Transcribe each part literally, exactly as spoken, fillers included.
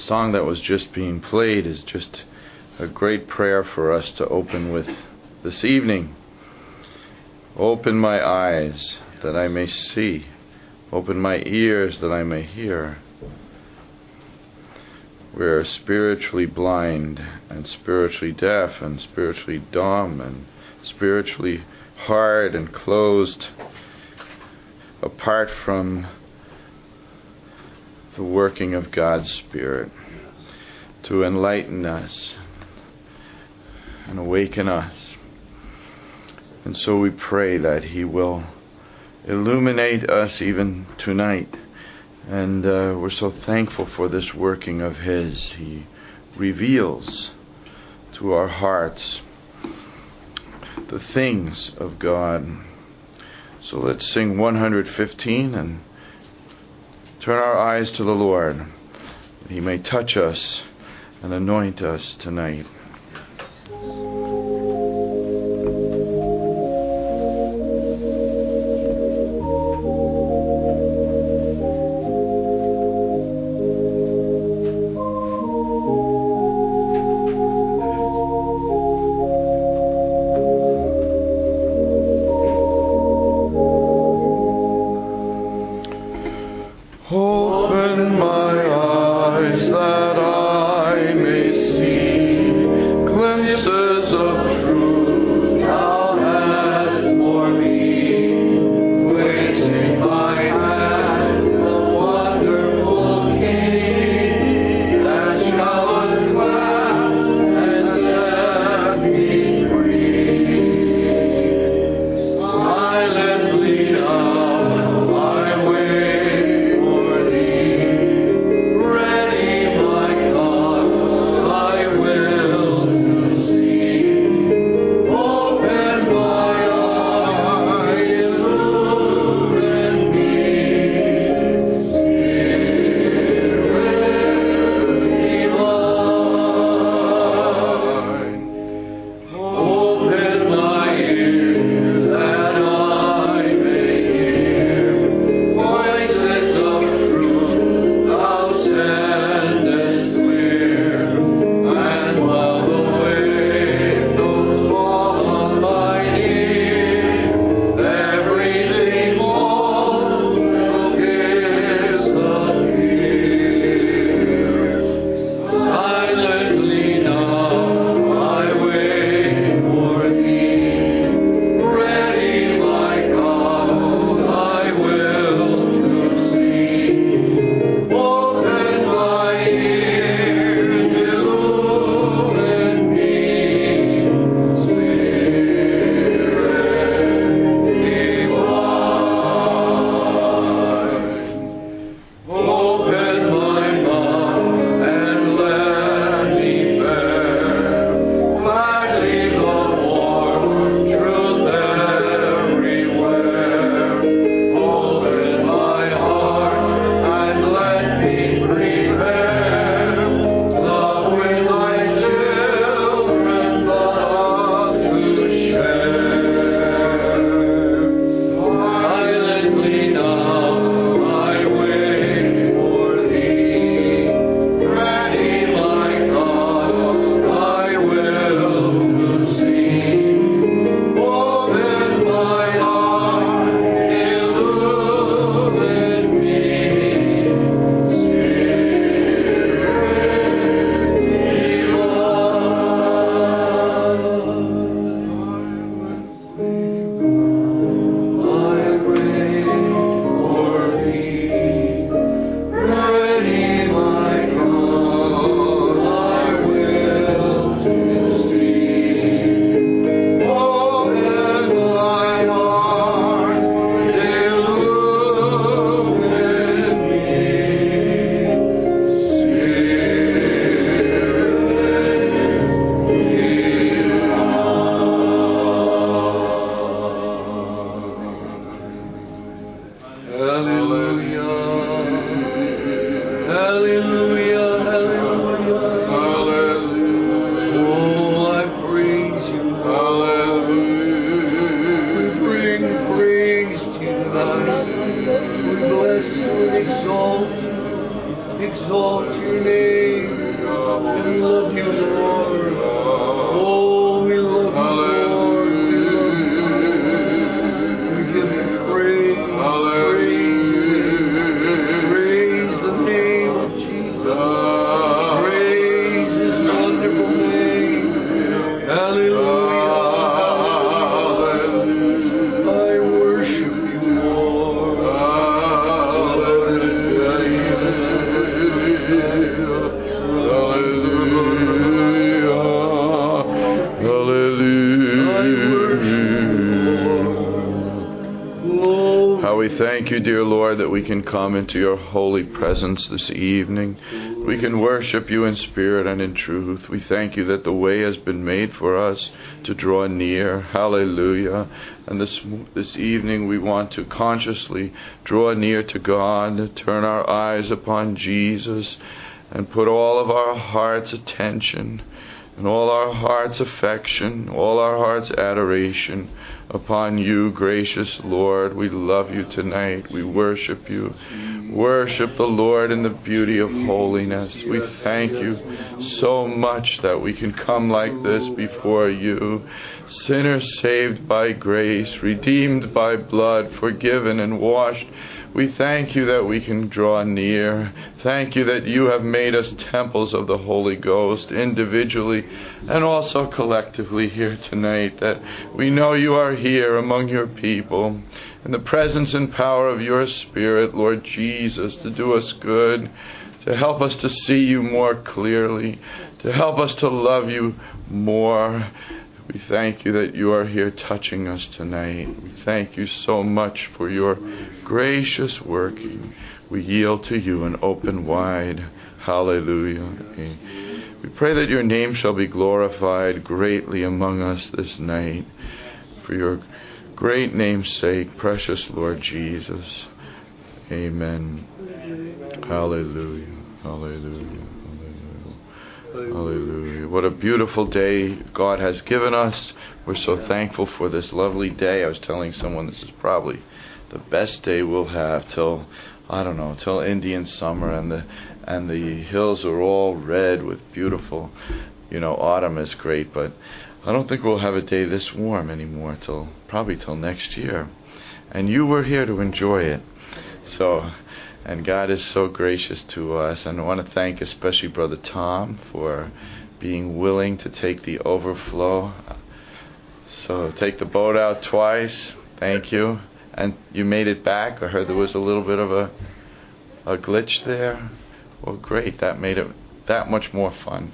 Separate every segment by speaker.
Speaker 1: song that was just being played is just a great prayer for us to open with this evening. Open my eyes that I may see. Open my ears that I may hear. We're spiritually blind and spiritually deaf and spiritually dumb and spiritually hard and closed apart from the working of God's Spirit to enlighten us and awaken us. And so we pray that He will illuminate us even tonight. And uh, we're so thankful for this working of His. He reveals to our hearts the things of God. So let's sing one hundred fifteen and turn our eyes to the Lord, that He may touch us and anoint us tonight.
Speaker 2: Open my eyes that I may see glimpses of truth Thou hast for me. Placing my hand the wonderful King that shall unclasp and set me free. Silently now I wait for Thee. Ready, my God, Thy will to see.
Speaker 1: thank you, dear Lord, that we can come into your holy presence this evening. We can worship you in spirit and in truth. We thank you that the way has been made for us to draw near. Hallelujah. And this this evening we want to consciously draw near to God, turn our eyes upon Jesus, and put all of our heart's attention and all our heart's affection, all our heart's adoration upon you, gracious Lord. We love you tonight. We worship you. Worship the Lord in the beauty of holiness. We thank you so much that we can come like this before you. Sinners saved by grace, redeemed by blood, forgiven and washed. We thank you that we can draw near. Thank you that you have made us temples of the Holy Ghost, individually and also collectively here tonight, that we know you are here among your people in the presence and power of your Spirit, Lord Jesus, to do us good, to help us to see you more clearly, to help us to love you more. We thank you that you are here touching us tonight. We thank you so much for your gracious working. We yield to you and open wide. Hallelujah. We pray that your name shall be glorified greatly among us this night. For your great name's sake, precious Lord Jesus. Amen. Hallelujah. Hallelujah. Hallelujah. What a beautiful day God has given us. We're so thankful for this lovely day. I was telling someone this is probably the best day we'll have till, I don't know, till Indian summer, and the and the hills are all red with beautiful, you know, autumn is great, but I don't think we'll have a day this warm anymore till probably till next year. And you were here to enjoy it. So, and God is so gracious to us. And I want to thank especially Brother Tom for being willing to take the overflow. So take the boat out twice. Thank you. And you made it back. I heard there was a little bit of a a glitch there. Well, great. That made it that much more fun.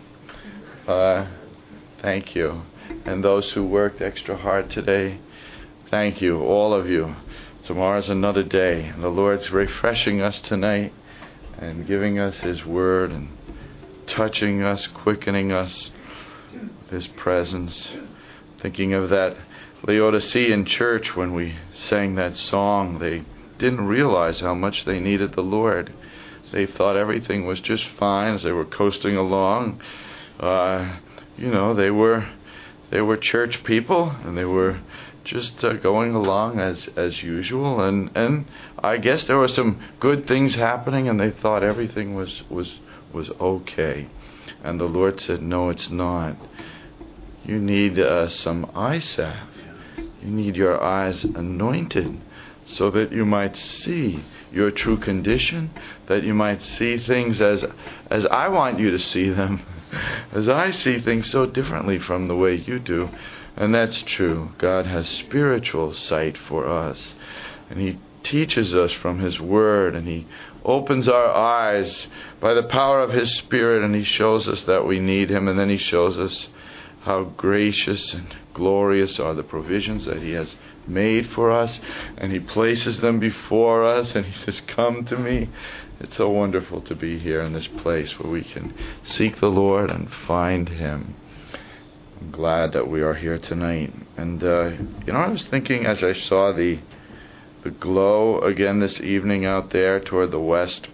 Speaker 1: Uh, thank you. And those who worked extra hard today, thank you, all of you. Tomorrow's another day. And the Lord's refreshing us tonight and giving us His Word and touching us, quickening us with His presence. Thinking of that Laodicean church when we sang that song, they didn't realize how much they needed the Lord. They thought everything was just fine as they were coasting along. Uh, you know, they were they were church people, and they were just uh, going along as as usual, and and I guess there were some good things happening, and they thought everything was was was okay. And the Lord said, no, it's not. You need uh, some eye salve. You need your eyes anointed so that you might see your true condition, that you might see things as as I want you to see them, as I see things so differently from the way you do. And that's true. God has spiritual sight for us, and He teaches us from His Word, and He opens our eyes by the power of His Spirit, and He shows us that we need Him, and then He shows us how gracious and glorious are the provisions that He has made for us, and He places them before us, and He says, come to me. It's so wonderful to be here in this place where we can seek the Lord and find Him. I'm glad that we are here tonight. And uh, you know, I was thinking as I saw the the glow again this evening out there toward the west,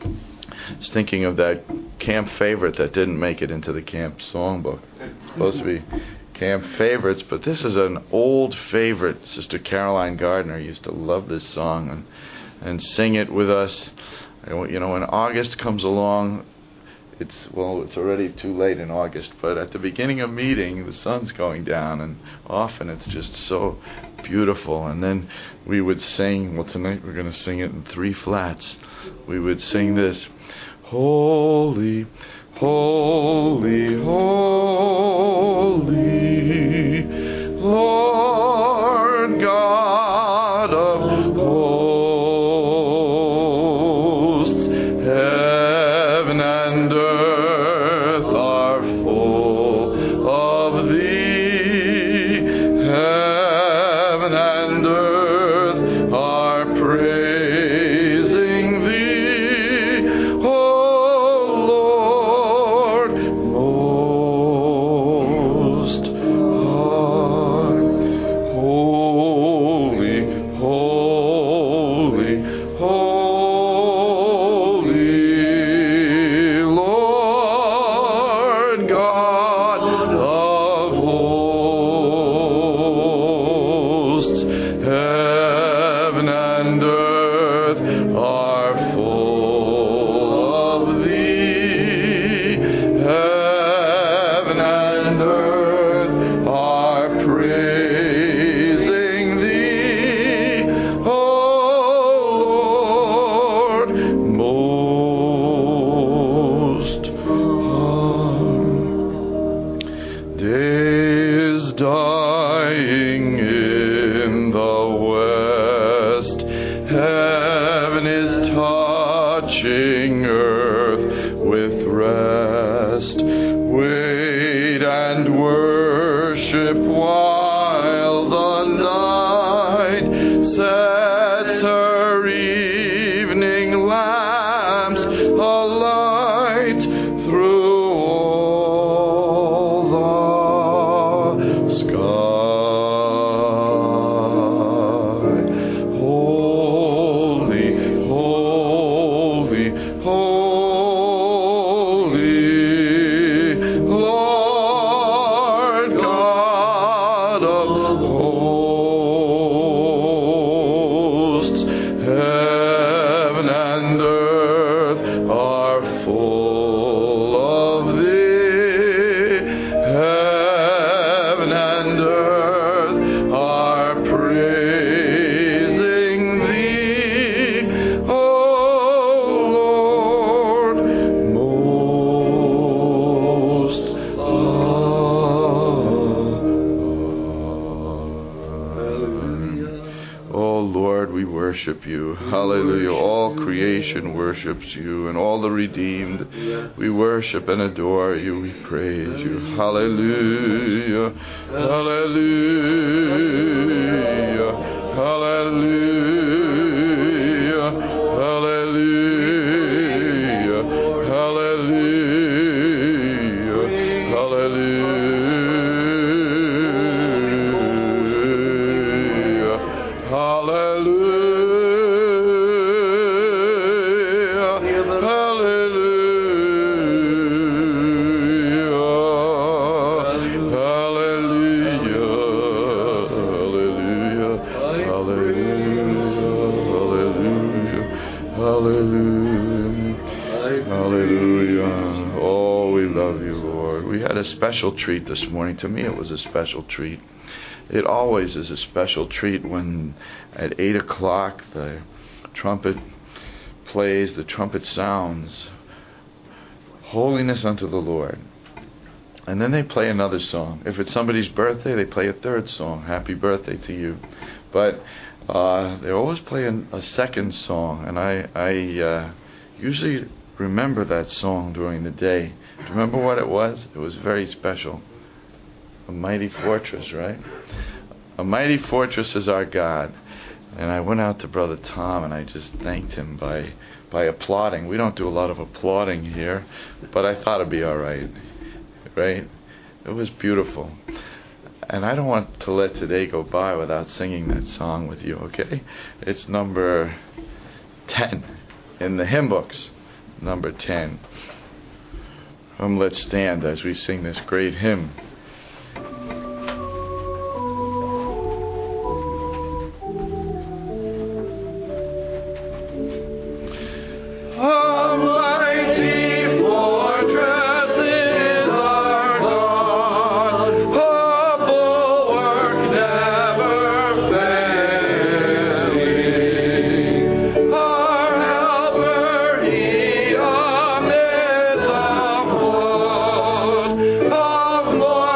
Speaker 1: I was thinking of that camp favorite that didn't make it into the camp songbook. It's supposed to be camp favorites, but this is an old favorite. Sister Caroline Gardner used to love this song and and sing it with us. You know, when August comes along, it's, well, it's already too late in August, but at the beginning of meeting, the sun's going down, and often it's just so beautiful. And then we would sing, well, tonight we're going to sing it in three flats. We would sing this, holy, holy, holy, Lord God of hosts, heaven and earth are full of thee, heaven and earth are praised.
Speaker 2: God of hosts. Heaven and earth are full of thee. Heaven and earth are praising thee, O Lord, most high. Day is dying in the west. Heaven is touching earth with rest. Wait and worship while the night sets her evening lamps alight through all the sky. Holy, holy, holy, Lord God of hosts. Heaven and earth are full of thee. Heaven and earth are praising thee, O Lord, most high. Oh Lord, we worship you. Hallelujah. All creation worships you, and all the redeemed. We worship and adore you. We praise you. Hallelujah. Hallelujah. Hallelujah. Hallelujah. Hallelujah. Hallelujah. Hallelujah. Hallelujah. Hallelujah. Hallelujah. Hallelujah. Oh, we love you, Lord. We had a special treat this morning. To me, it was a special treat. It always is a special treat when at eight o'clock the trumpet plays, the trumpet sounds, holiness unto the Lord. And then they play another song. If it's somebody's birthday, they play a third song, happy birthday to you. But uh, they always play an, a second song, and I, I uh, usually remember that song during the day. Do you remember what it was? It was very special. A mighty fortress, right? A mighty fortress is our God. And I went out to Brother Tom and I just thanked him by by applauding. We don't do a lot of applauding here, but I thought it'd be all right. Right? It was beautiful. And I don't want to let today go by without singing that song with you, okay? It's number ten in the hymn books. Number ten. Um, let's stand as we sing this great hymn. More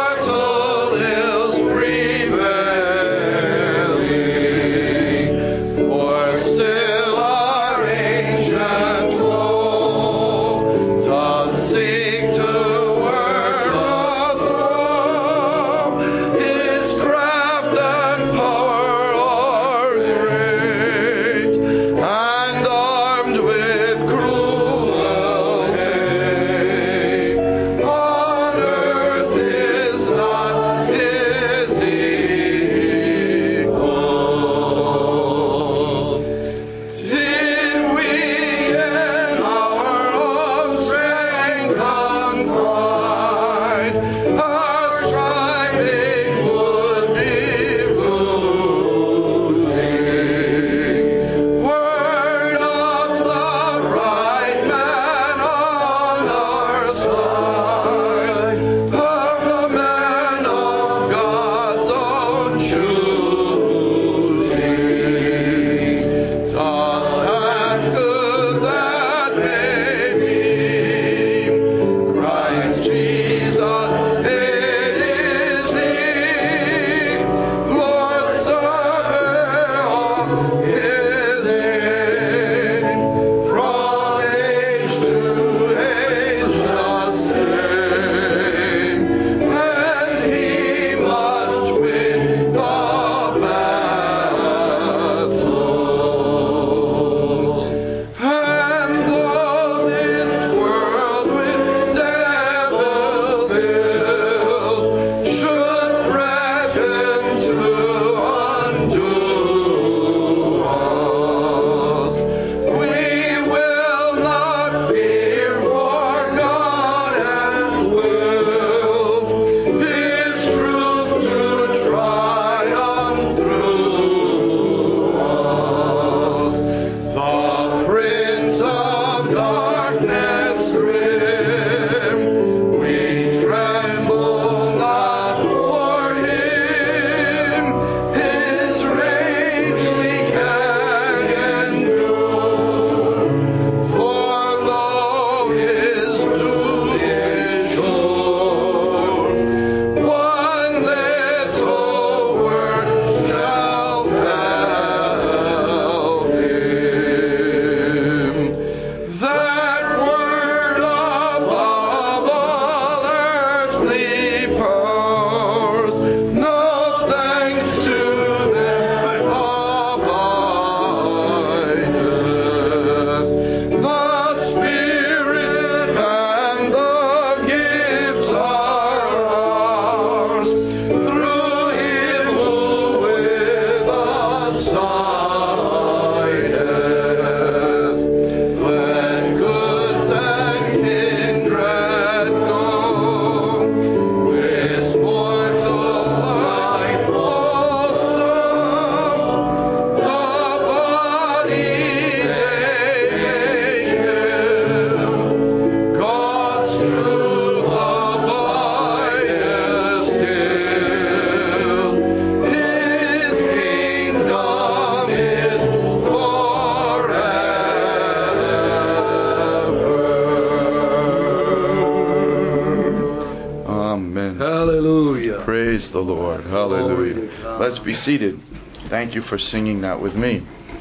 Speaker 1: Praise the Lord. Hallelujah. Let's be seated. Thank you for singing that with me.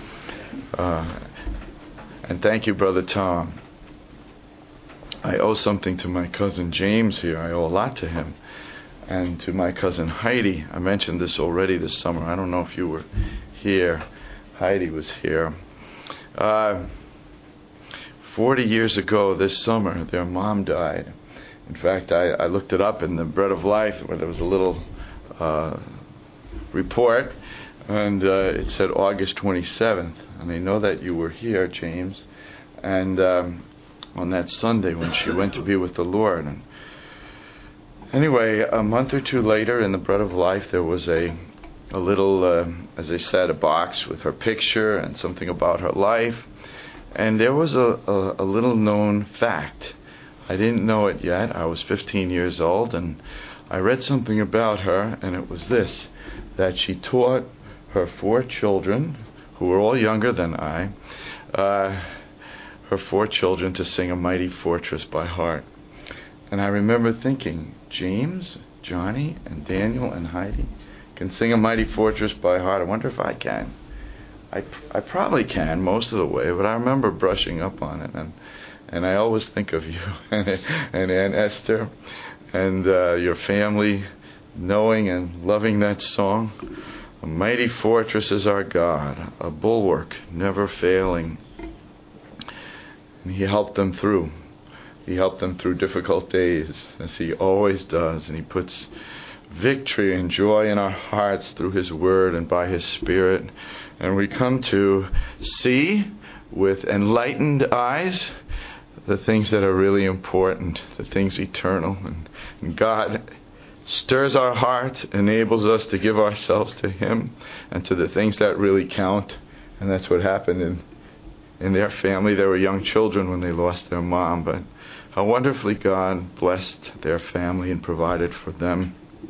Speaker 1: Uh, and thank you, Brother Tom. I owe something to my cousin James here. I owe a lot to him. And to my cousin Heidi. I mentioned this already this summer. I don't know if you were here. Heidi was here. Uh, Forty years ago this summer, their mom died. In fact, I, I looked it up in the Bread of Life, where there was a little uh, report, and uh, it said August twenty-seventh. And I know that you were here, James, and um, on that Sunday when she went to be with the Lord. And anyway, a month or two later, in the Bread of Life, there was a a little, uh, as I said, a box with her picture and something about her life. And there was a, a, a little known fact. I didn't know it yet. I was fifteen years old, and I read something about her, and it was this, that she taught her four children, who were all younger than I, uh, her four children to sing A Mighty Fortress by heart. And I remember thinking, James, Johnny, and Daniel, and Heidi can sing A Mighty Fortress by heart. I wonder if I can. I, I probably can most of the way, but I remember brushing up on it, and and I always think of you and, and Aunt Esther and uh, your family knowing and loving that song. A mighty fortress is our God, a bulwark never failing. And He helped them through. He helped them through difficult days, as He always does, and He puts victory and joy in our hearts through His Word and by His Spirit. And we come to see with enlightened eyes the things that are really important, the things eternal. And, and God stirs our hearts, enables us to give ourselves to Him and to the things that really count. And that's what happened in, in their family. They were young children when they lost their mom, but how wonderfully God blessed their family and provided for them.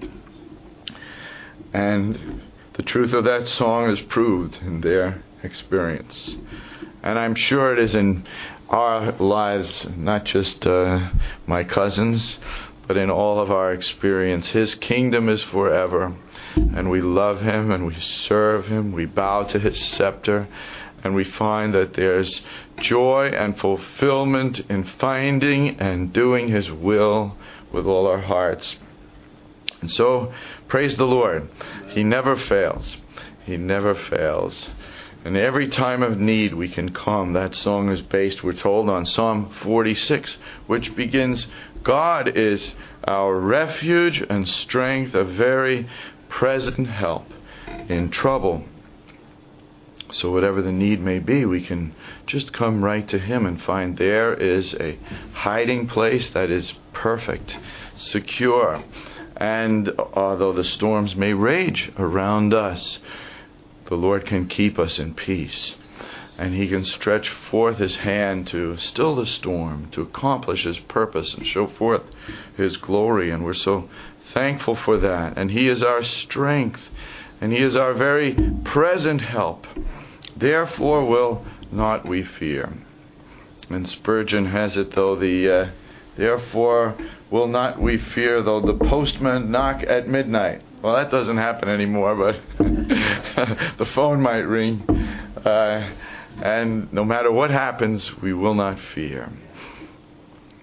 Speaker 1: And the truth of that song is proved in their experience. And I'm sure it is in our lives, not just uh, my cousins, but in all of our experience. His kingdom is forever, and we love Him and we serve Him. We bow to His scepter, and we find that there's joy and fulfillment in finding and doing His will with all our hearts. And so, praise the Lord. He never fails. He never fails. And every time of need we can come. That song is based, we're told, on Psalm forty-six, which begins, God is our refuge and strength, a very present help in trouble. So whatever the need may be, we can just come right to Him and find there is a hiding place that is perfect, secure. And although the storms may rage around us, the Lord can keep us in peace. And He can stretch forth His hand to still the storm, to accomplish His purpose and show forth His glory. And we're so thankful for that. And He is our strength. And He is our very present help. Therefore will not we fear. And Spurgeon has it, though the... Uh, Therefore will not we fear, though the postman knock at midnight. Well, that doesn't happen anymore, but the phone might ring. Uh, and no matter what happens, we will not fear.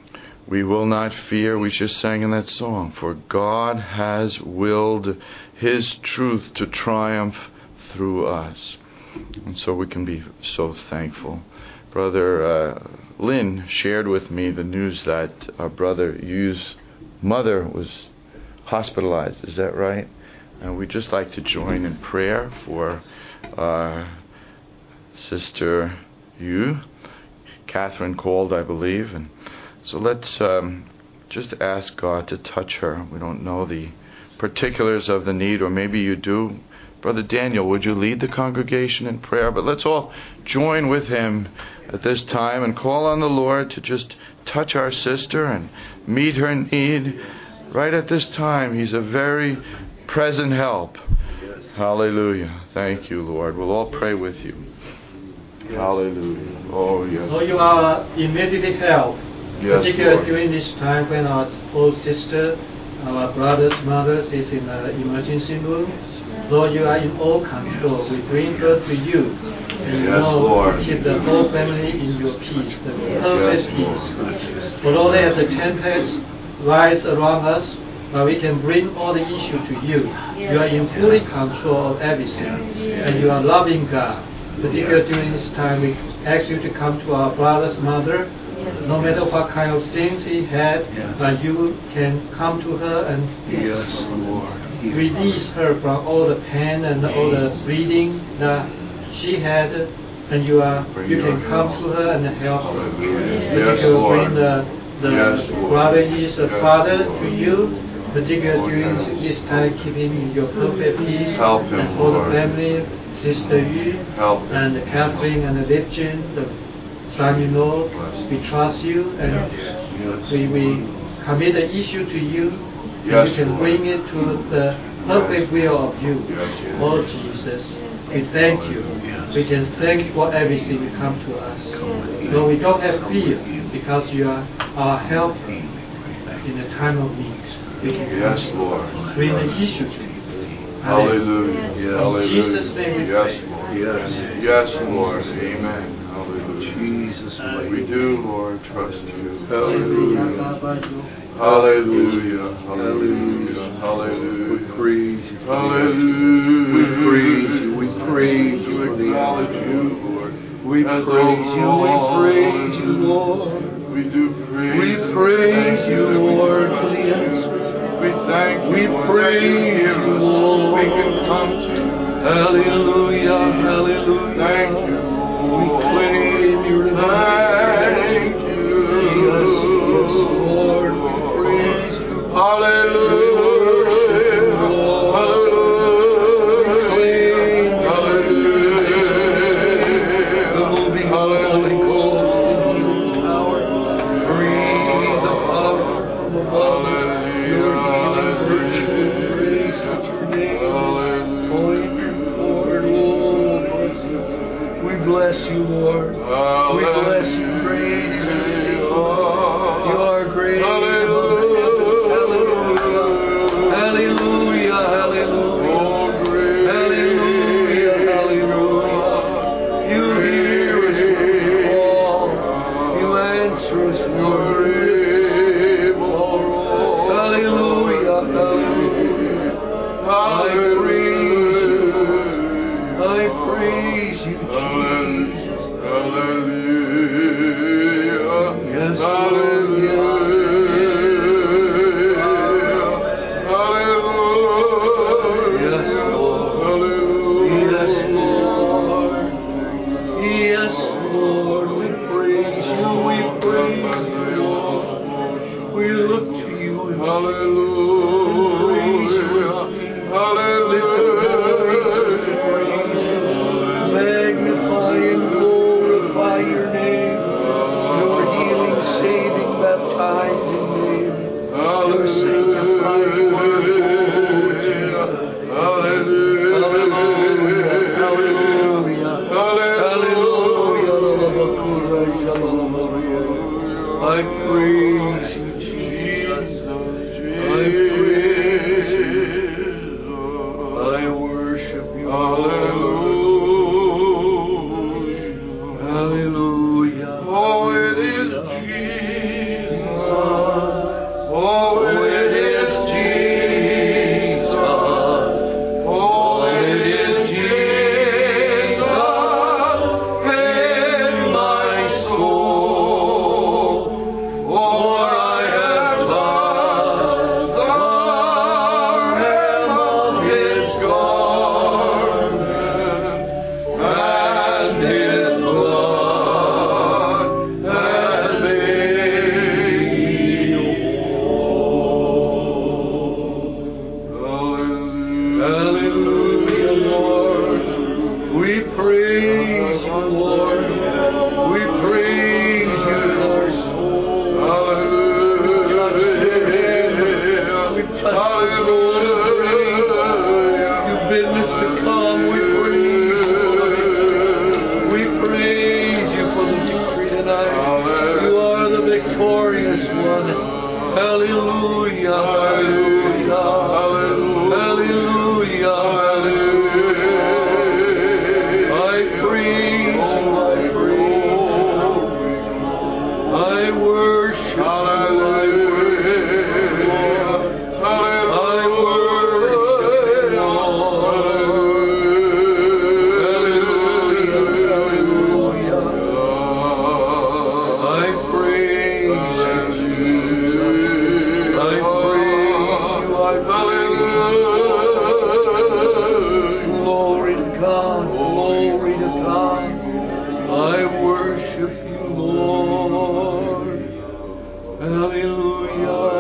Speaker 2: We will not fear. We just sang in that song. For God has willed His truth to triumph through us. And so we can be so thankful. Brother uh, Lynn shared with me the news that our brother Yu's mother was hospitalized. Is that right? And we'd just like to join in prayer for our Sister Yu. Catherine called, I believe. And so let's um, just ask God to touch her. We don't know the particulars of the need, or maybe you do. Brother Daniel, would you lead the congregation in prayer? But let's all join with him at this time and call on the Lord to just touch our sister and meet her need right at this time. He's a very present help. Hallelujah. Thank you, Lord. We'll all pray with you. Hallelujah. Oh, yes.
Speaker 3: So you are immediately help.
Speaker 2: Yes,
Speaker 3: particularly
Speaker 2: Lord.
Speaker 3: during this time when our old sister, our brother's mother, is in the emergency room. Lord, you are in all control. We bring her to you. And you
Speaker 2: Yes,
Speaker 3: know,
Speaker 2: Lord.
Speaker 3: keep the whole family in your peace, the perfect
Speaker 2: Yes,
Speaker 3: peace. For Lord, let the tempests rise around us, but we can bring all the issue to you. You are in full control of everything, and you are loving God. Particularly during this time, we ask you to come to our brother's mother. No matter what kind of things he had, but you can come to her and release her from all the pain and all the bleeding that she had, and you are you can come to her and help her. Particularly bring the the brother is a father to you. Particularly during this time, keep him in your perfect peace,
Speaker 2: Help him,
Speaker 3: and for the
Speaker 2: Lord.
Speaker 3: family, Sister Yu
Speaker 2: Help him.
Speaker 3: and Catherine and Lipchin, the son-in-law, we trust you and we, we commit the issue to you. And
Speaker 2: Yes,
Speaker 3: you can
Speaker 2: Lord.
Speaker 3: bring it to the perfect will of you.
Speaker 2: Yes.
Speaker 3: Oh Jesus, we thank you. We can thank you for everything you come to us. Though we don't have fear because you are our help in the time of need. We can
Speaker 2: Yes, Lord.
Speaker 3: bring the issue to you.
Speaker 2: Hallelujah.
Speaker 3: In
Speaker 2: Hallelujah.
Speaker 3: Jesus' name we
Speaker 2: Yes,
Speaker 3: pray.
Speaker 2: Lord. Yes. Yes, Lord. Amen. Hallelujah.
Speaker 4: Jesus'
Speaker 2: We do, Lord, trust you.
Speaker 3: Hallelujah.
Speaker 2: Hallelujah. Hallelujah. Hallelujah.
Speaker 4: We praise you.
Speaker 2: Hallelujah.
Speaker 4: We praise you. We praise you
Speaker 2: We
Speaker 4: for the
Speaker 2: acknowledge
Speaker 4: answer.
Speaker 2: you, Lord.
Speaker 4: We
Speaker 2: as
Speaker 4: praise you. We
Speaker 2: overall.
Speaker 4: praise you, Lord.
Speaker 2: We do praise
Speaker 4: We
Speaker 2: and
Speaker 4: praise
Speaker 2: thank
Speaker 4: you,
Speaker 2: that we
Speaker 4: Lord,
Speaker 2: trust
Speaker 4: for the
Speaker 2: you.
Speaker 4: answer.
Speaker 2: We thank you,
Speaker 4: We
Speaker 2: Lord,
Speaker 4: praise
Speaker 2: that you hear
Speaker 4: you,
Speaker 2: us.
Speaker 4: Lord.
Speaker 2: We can come to you.
Speaker 4: Hallelujah. Hallelujah.
Speaker 2: Thank you.
Speaker 4: We claim your
Speaker 2: Thank you.
Speaker 4: Yes, yes, Lord. We praise you.
Speaker 2: Hallelujah. Hallelujah. Hallelujah.
Speaker 4: The moving of the Holy Ghost in healing power. Breathe the power from above. Your healing virtue and grace at your name. Point forward, Lord. We bless you, Lord. We bless you. Great is your name. You are great. Hallelujah. Hallelujah. Hallelujah. Hallelujah. Hallelujah. You hear us when we call. You answer us when we're able. Hallelujah. Hallelujah. I praise you. I praise you, Jesus. Yes, Lord. Yes, Lord. Yes, Lord. Yes, Lord. We praise you. We praise you, Lord. We look to you and praise you. Lift up the voices to praise you. Magnify and glorify your name. Your healing, saving, baptizing name. Your sanctifying word, oh Jesus. Hallelujah. Hallelujah. Hallelujah. I praise you, Jesus. I praise you. You bid us to come. We praise you. We praise you for the victory tonight. You are the victorious one. Hallelujah. Hallelujah. Hallelujah. I praise you. I praise you. I worship you. I worship you. I worship you, Lord. Hallelujah. Hallelujah. I praise you, Jesus. I praise you. I praise you. Glory to God. Glory to God. I worship you, Lord. Hallelujah.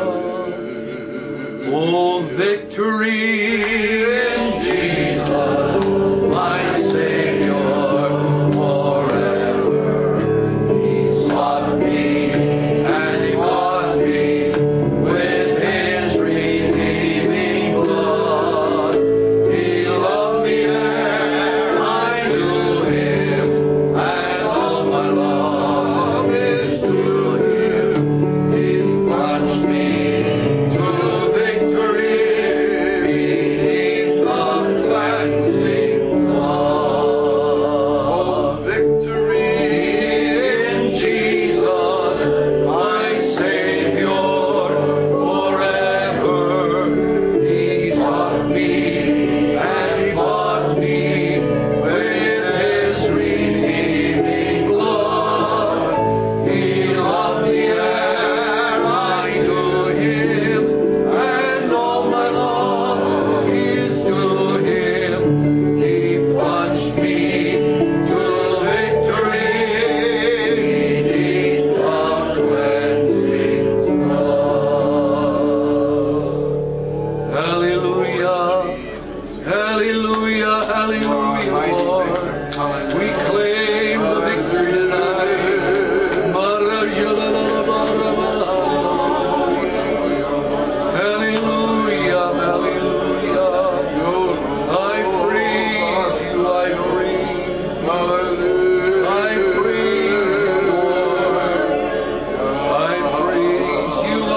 Speaker 4: Oh, victory in Jesus, my Savior, forever. He sought me and He bought me with His redeeming blood. He loved me and I knew Him, and all my love is to Him. He plunged me to victory, beneath the cleansing flood. Victory in Jesus, my Savior, forever. He sought me and He bought me with His redeeming blood. He loved me and I knew Him, and all my love is to Him. He plunged me to victory, beneath the cleansing flood. Hallelujah. Hallelujah. Hallelujah, Lord. We claim the victory tonight. Hallelujah, hallelujah. I praise you, I praise you. I praise you, Lord. I praise you, I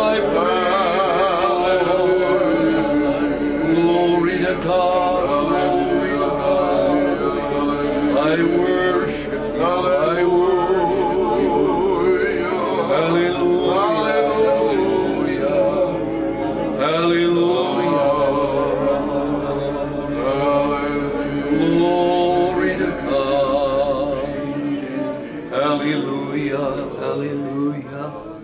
Speaker 4: praise you, Lord. Glory to God, glory to God. I worship you, I worship you. Hallelujah, hallelujah, hallelujah. Glory to God. Hallelujah, hallelujah.